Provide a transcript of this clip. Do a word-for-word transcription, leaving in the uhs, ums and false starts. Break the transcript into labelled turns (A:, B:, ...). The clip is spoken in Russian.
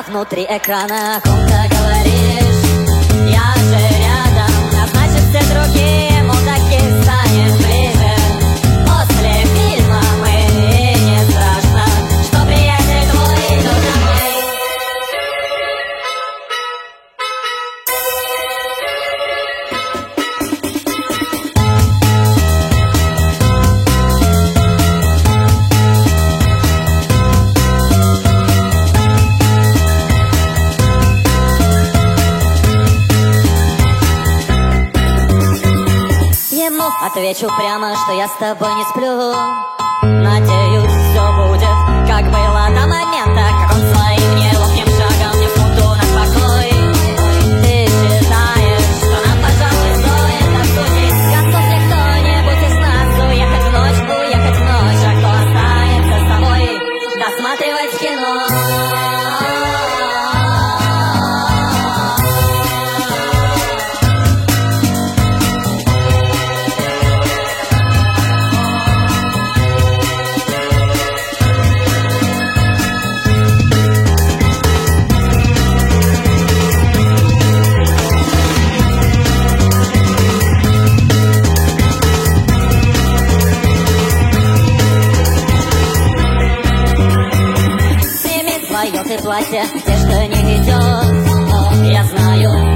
A: внутри экрана о ком-то говоришь. Я же рядом, а значит все другие мудаки станем ближе. После фильма мне не страшно, что приятель твой идет домой. Отвечу прямо, что я с тобой не сплю. Надеюсь, все будет, как было до момента, как он своим неловким шагом не футу на покой. Ты считаешь, что нам, пожалуй, стоит обсудить, готов ли кто-нибудь из нас уехать в ночь, уехать в ночь, а кто останется с тобой досматривать кино. Твое ты платье, одежда не идет, но я знаю.